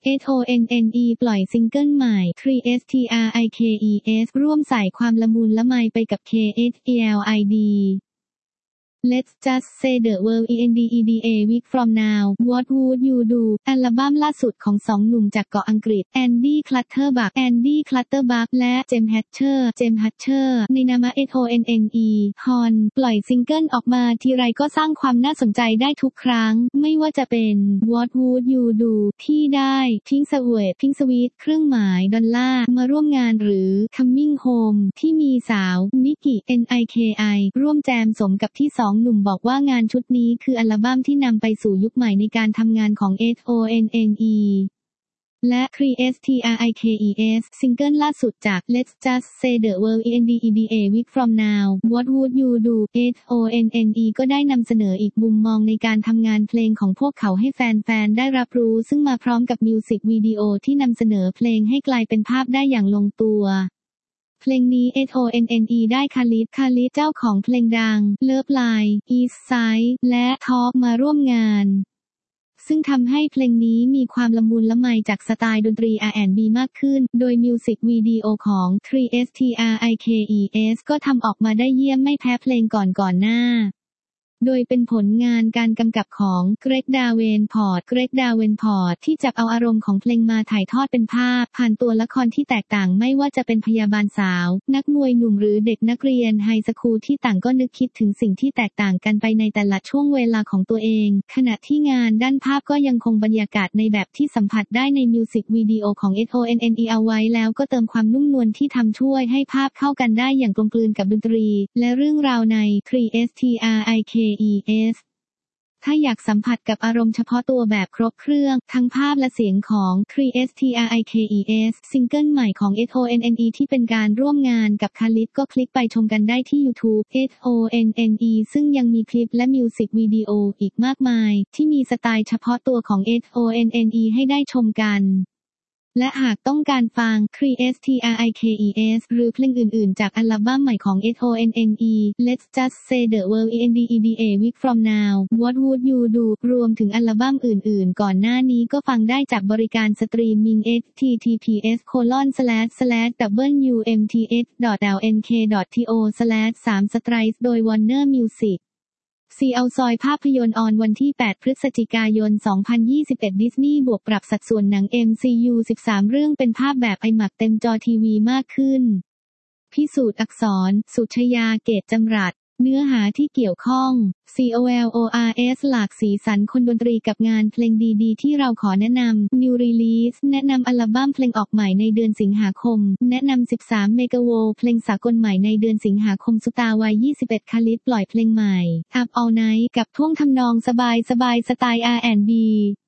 SONNE ปล่อยซิงเกิลใหม่ 3STRIKES ร่วมใส่ความละมุนละไมไปกับ KSLID Let's just say the world ENDEDA week from now What would you do อัลบั้มล่าสุดของสองหนุ่มจากเกาะอังกฤษแอนดี้คลัตเตอร์บัคและเจมส์ฮัตเชอร์ในนาม SONNE ฮอนปล่อยซิงเกิลออกมาทีไรก็สร้างความน่าสนใจได้ทุกครั้งไม่ว่าจะเป็น What would you do ที่ได้พิงค์สวีทเครื่องหมายดอลลาร์มาร่วมงานหรือ Coming Home ที่มีสาวนิกกี้ NIKI ร่วมแจมสมกับที่สองหนุ่มบอกว่างานชุดนี้คืออัลบั้มที่นำไปสู่ยุคใหม่ในการทำงานของ SONNE และ 3STRIKES ซิงเกิลล่าสุดจาก Let's Just Say the World ENDEDA week from now What would you do SONNE ก็ได้นำเสนออีกมุมมองในการทำงานเพลงของพวกเขาให้แฟนๆได้รับรู้ซึ่งมาพร้อมกับมิวสิกวิดีโอที่นำเสนอเพลงให้กลายเป็นภาพได้อย่างลงตัวเพลงนี้ SONNE ได้คาลิดเจ้าของเพลงดัง Love Line East Side และ Talk มาร่วมงานซึ่งทำให้เพลงนี้มีความละมุนละไมจากสไตล์ดนตรี R&B มากขึ้นโดยมิวสิกวิดีโอของ 3STRIKES ก็ทำออกมาได้เยี่ยมไม่แพ้เพลงก่อนหน้าโดยเป็นผลงานการกำกับของเกรกดาเวนพอร์ตที่จับเอาอารมณ์ของเพลงมาถ่ายทอดเป็นภาพผ่านตัวละครที่แตกต่างไม่ว่าจะเป็นพยาบาลสาวนักมวยหนุ่มหรือเด็กนักเรียนไฮสคูลที่ต่างก็นึกคิดถึงสิ่งที่แตกต่างกันไปในแต่ละช่วงเวลาของตัวเองขณะที่งานด้านภาพก็ยังคงบรรยากาศในแบบที่สัมผัสได้ในมิวสิกวิดีโอของ SONNE เอาไว้แล้วก็เติมความนุ่มนวลที่ทำช่วยให้ภาพเข้ากันได้อย่างกลมกลืนกับดนตรีและเรื่องราวใน 3STRIKESถ้าอยากสัมผัสกับอารมณ์เฉพาะตัวแบบครบเครื่องทั้งภาพและเสียงของ 3STRIKES ซิงเกิลใหม่ของ SONNE ที่เป็นการร่วมงานกับคาลิดก็คลิกไปชมกันได้ที่ YouTube SONNE ซึ่งยังมีคลิปและมิวสิกวิดีโออีกมากมายที่มีสไตล์เฉพาะตัวของ SONNE ให้ได้ชมกันและหากต้องการฟัง 3STRIKES หรือเพลงอื่นๆจากอัลบั้มใหม่ของ SONNE Let's Just Say the World ENDEDA week from now What would you do รวมถึงอัลบั้มอื่นๆก่อนหน้านี้ก็ฟังได้จากบริการสตรีมมิ่ง https://wmts.lnk.to/3strikes โดย Warner Musicซีเอาซอยภาพยนตร์ออนวันที่ 8 พฤศจิกายน 2021 ดิสนีย์บวกปรับสัดส่วนหนัง MCU 13 เรื่องเป็นภาพแบบ IMAX เต็มจอทีวีมากขึ้นพิสูจน์อักษรสุชยาเกตจำรัดเนื้อหาที่เกี่ยวข้อง COLORS หลากสีสันคนดนตรีกับงานเพลงดีๆที่เราขอแนะนำ New Release แนะนำอัลบั้มเพลงออกใหม่ในเดือนสิงหาคมแนะนำ13 Megaworld เพลงสากลใหม่ในเดือนสิงหาคมซุปตาวัย21คาลิดปล่อยเพลงใหม่ Up All Night กับท่วงทำนองสบายๆสไตล์ R&B